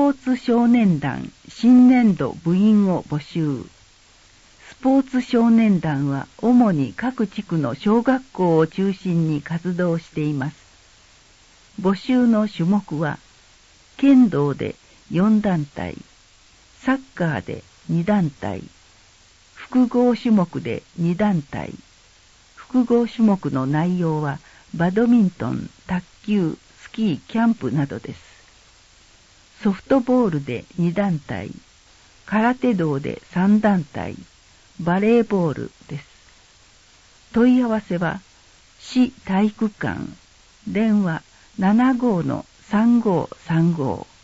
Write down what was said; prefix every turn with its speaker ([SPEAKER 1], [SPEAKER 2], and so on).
[SPEAKER 1] ポーツ少年団新年度部員を募集。スポーツ少年団は主に各地区の小学校を中心に活動しています。募集の種目は、剣道で4団体、サッカーで2団体、複合種目で2団体。複合種目の内容はバドミントン、卓球、スキー、キャンプなどです。ソフトボールで2団体、空手道で3団体、バレーボールです。問い合わせは市体育館、電話75-3535